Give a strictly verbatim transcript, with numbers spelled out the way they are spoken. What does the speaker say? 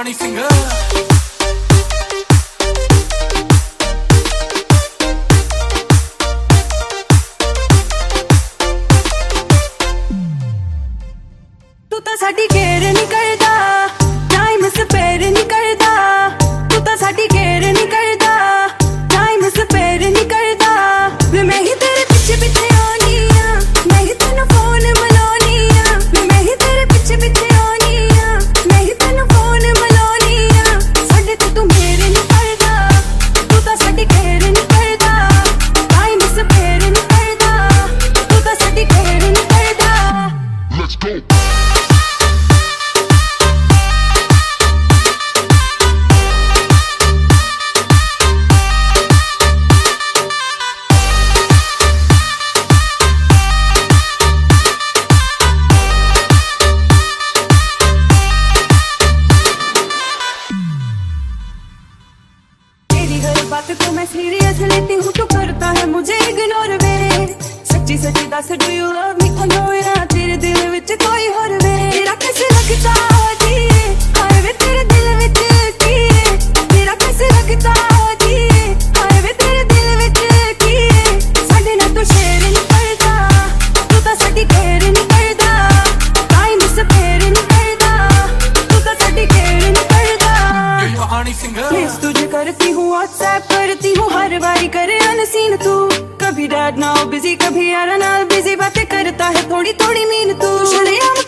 हनी सिंह। साडी care नहीं करदा, time spare नहीं करदा। तू तो साडी केयर नहीं करदा, टाइम स्पेयर नहीं करदा। मैं ही तेरे पीछे पीछे आनी आ, मैं ही तेनू फोन मिलानी आ। मैं ही तेरे पीछे पीछे आनी आ, मैं ही तेनू फोन मिलानी आ। साडे ते तू मेरे नहीं करदा, तू तो साडी केयर नहीं करदा, टाइम स्पेयर नहीं करदा। तू तो साडी केयर नहीं करदा। Let's go. बात को मैं सीरियस लेती हूँ, तू करता है मुझे इग्नोर वे। सच्ची सच्ची दस डू यू लव मी, खोया तेरे दिल विच कोई और वे। तेरा कैसे लगता जी, हाय वे तेरे दिल विच की। तेरा कैसे लगता जी, हाय वे तेरे दिल विच की। साडे नाल तू शेयर नहीं करदा, तू तो साडी केयर नहीं करदा, टाइम स्पेयर नहीं करदा। तू तो साडी केयर नहीं करदा। हनी सिंह मिस तुझे करती हूँ, व्हाट्सएप करती हूँ, हर बारी करे अनसीन तू। कभी डैड नाउ बिजी, कभी यार नाल बिजी, बातें करता है थोड़ी थोड़ी मीन तू। शर्म